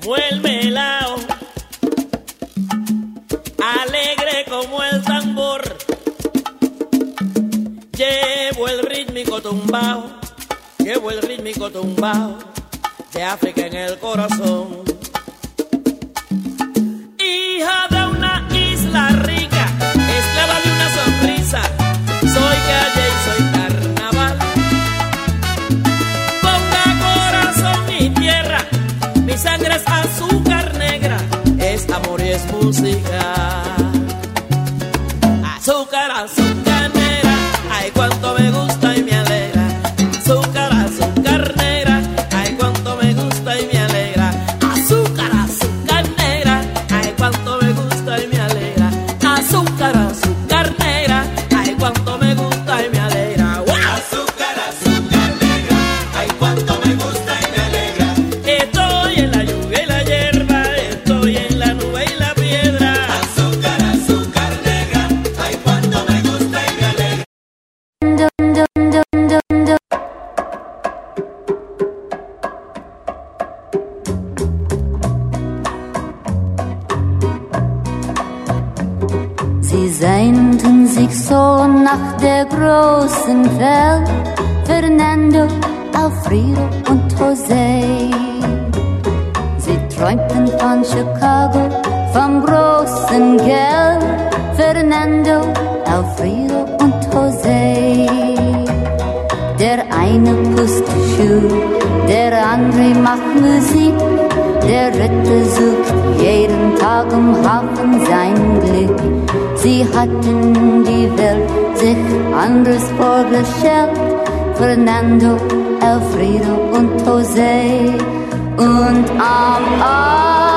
el melao, alegre como el tambor. Llevo el rítmico tumbao de África en el corazón. Hija de una isla rica, esclava de una sonrisa, soy calle y soy carnaval. Ponga corazón y tierra, mi sangre es azúcar negra, es amor y es música. Azúcar, azúcar negra, ay cuánto me gusta y me alegra. Azúcar, azúcar negra, ay cuánto me gusta y me alegra. Azúcar, azúcar negra, ay cuánto me gusta y me alegra. Azúcar, azúcar negra, ay cuánto me gusta y me alegra. ¡Wow! Azúcar, azúcar negra, ay cuánto me gusta y me alegra. Estoy en la lluvia y la hierba, estoy en la nube y la piedra. Azúcar, azúcar negra, ay cuánto me gusta y me alegra. Sie sehnten sich so nach der großen Welt, Fernando, Alfredo und José. Sie träumten von Chicago, vom großen Geld, Fernando, Alfredo und José. Der eine pusst Schuh, der andere macht Musik, der dritte sucht jeden Tag im Hafen sein Glück. Sie hatten die Welt sich anders vorgestellt, Fernando, Alfredo und José. Und am Abend